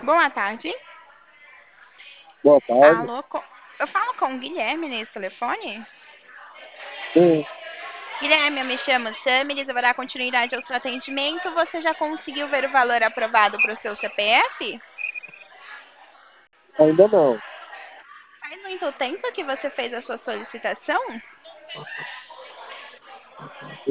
Boa tarde. Boa tarde. Alô, eu falo com o Guilherme nesse telefone? Sim, Guilherme, eu me chamo Samiris, eu vou dar continuidade ao seu atendimento. Você já conseguiu ver o valor aprovado para o seu CPF? ainda não. Faz muito tempo que você fez a sua solicitação?